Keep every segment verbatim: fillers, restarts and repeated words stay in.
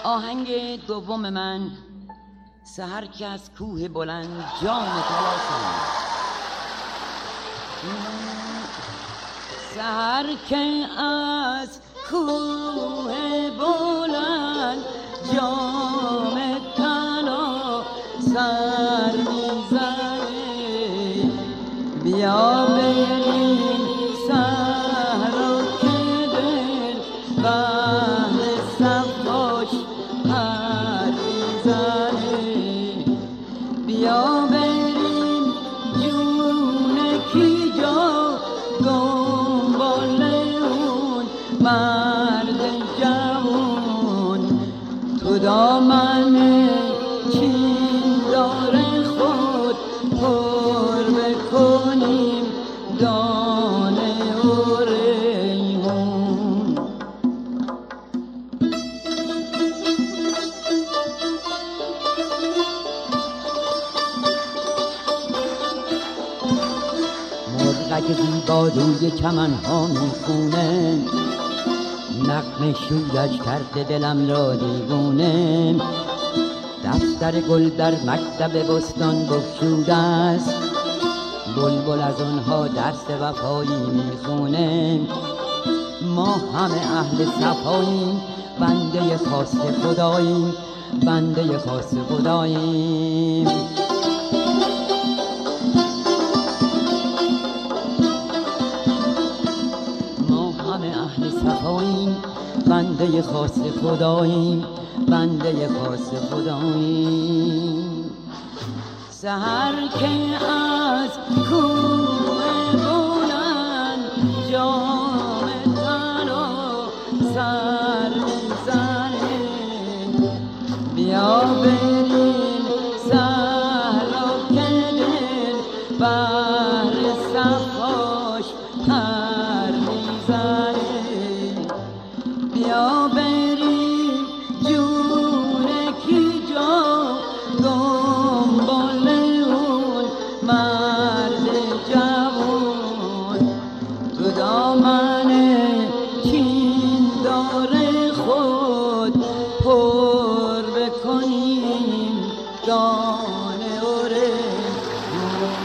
آهنگ دوم من سحر که از کوه بلند جام طلا شد، سحر که از کوه بلند جام طلا سر میزنه، بیا بریم صحرا که دل بهر صفاش پر میزنه، بیا بریم جونکی جا دنبال اون مرد جوون، تو دامن چین داره خود پر بکنیم دانه و ریحون. مرغک زیبا روی چمن ها میخونه، نغمه شویش کرده دلم را دیوونه، دفتر گل در مکتب بستان بگشوده است، بلبل از آنها درس وفایی میخونه، ما همه اهل صفاییم، بنده خاص خداییم، بنده خاص خداییم. ما همه اهل صفاییم، بنده خاص خداییم، بنده خاص خداییم. سحر که از کوه بلند جام طلا سر میزنه، بیا بریم صحرا که دل بهر صفاش پر میزنه، بیا بریم جونکی جا دنبال اون مرد جوون، تو دامن چین داره خود پر بکنیم دانه و ریحون.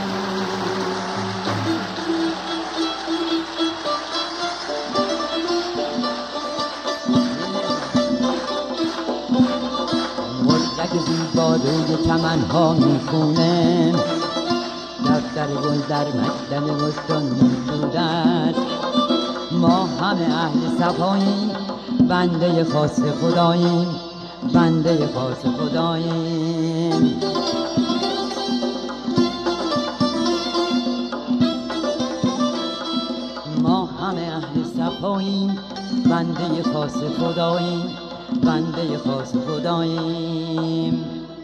مرغک زیبا روی چمن ها میخونه، دفتر گل در مکتب بستان میگشوده است، ما همه اهل صفاییم، بنده خاص خداییم، بنده خاص خداییم. ما همه اهل صفاییم، بنده خاص خداییم، بنده خاص خداییم.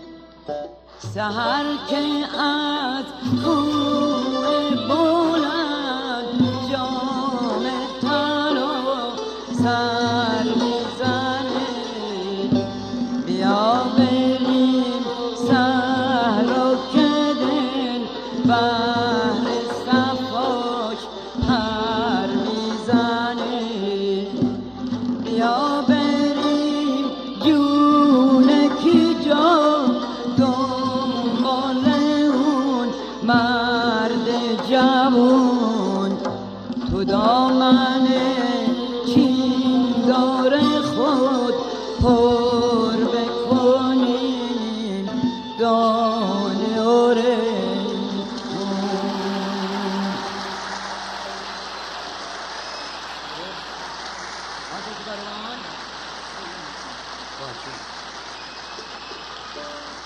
سحر که از کوه بلند جام طلا سر میزنه، بیا بریم صحرا که دل بهر صفاش پر میزنه، بیا بریم جونکی جا دنبال اون مرد جوون، تو دامن چین داره خود پر بکنیم دانه و ریحون. باشه.